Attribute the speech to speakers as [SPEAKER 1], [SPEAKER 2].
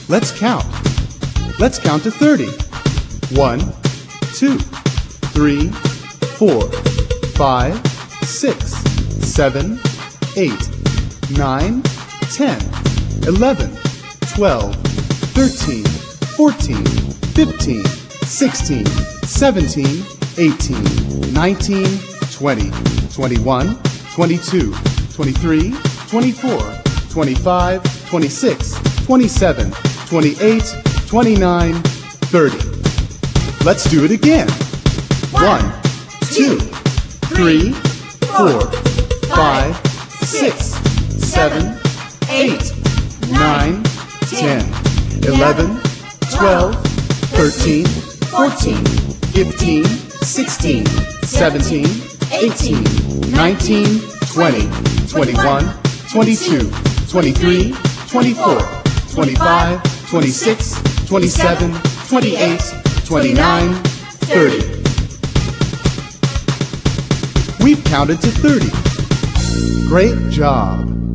[SPEAKER 1] Let's count. Let's count to 30. 1, 2, 3, 4, 5, 6, 7, 8, 9, 10, 11, 12, 13, 14, 15, 16, 17, 18, 19, 20, 21, 22, 23, 24, 25, 26, 27, 28, 29, 30. Let's do it again. 1, 2, 3, 4, 5, 6, 7, 8, 9, 10, 11, 12, 13, 14, 15, 16, 17, 18, 19, 20, 21, 22, 23, 24, 25, 26, 27, 28, 29, 30. We've counted to 30. Great job!